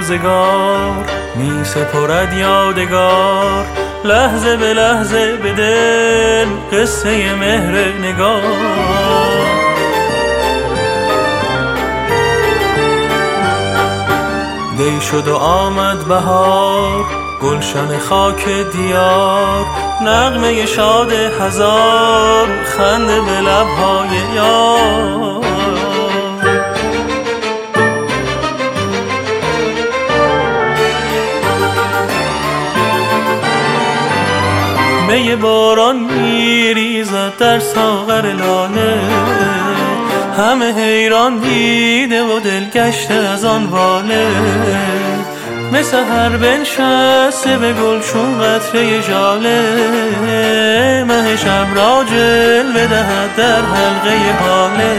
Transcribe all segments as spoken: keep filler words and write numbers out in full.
روزگار می سپرد یادگار، لحظه به لحظه به دل قصه مهر نگار. دی شد و آمد بهار، گلشن خاک دیار، نغمه شاد هزار، خنده به لبهای یار. می باران میریزد در ساغر لاله، همه حیران دیده و دلگشته از آن واله. مثل هر بنشسته به گلشون قطره ژاله، مه شب را جلوه دهد در حلقه هاله.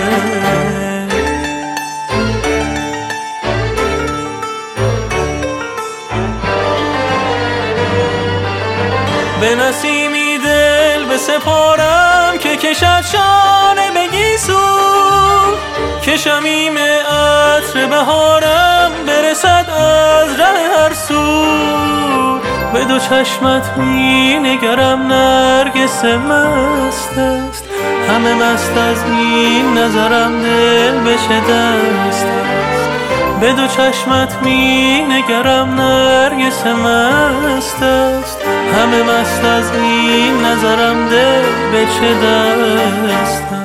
به نسیمی دل بسپارم که کشد شانه به گیسو، که شمیم عطر بهارم برسد از ره هر سو. به دو چشمت می نگرم نرگس مست است، همه مست از این نظرم دل به چه دست است. به دو چشمت می نگرم نرگس مست است، همه مست از این نظرم دل به چه دست است.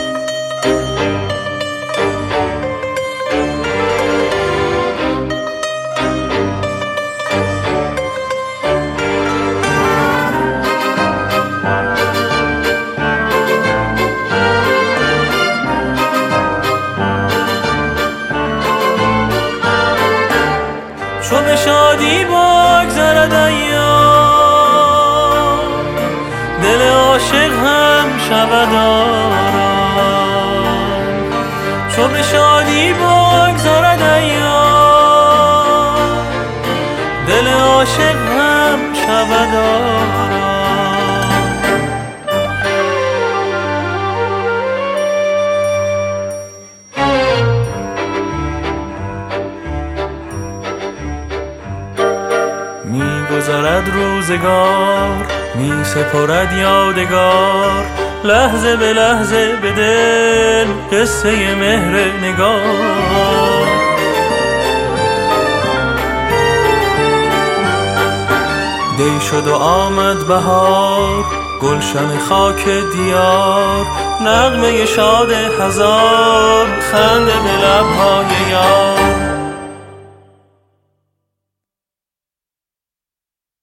چو به شادی بگذرد ایام، دل عاشق هم شود آرام. چو به شادی بگذرد ایام، دل عاشق هم شود آرام. می گذرد روزگار، می سپرد یادگار، لحظه به لحظه به دل قصه مهر نگار. دی شد و آمد بهار، گلشن خاک دیار، نغمه شاد هزار، خنده به لبها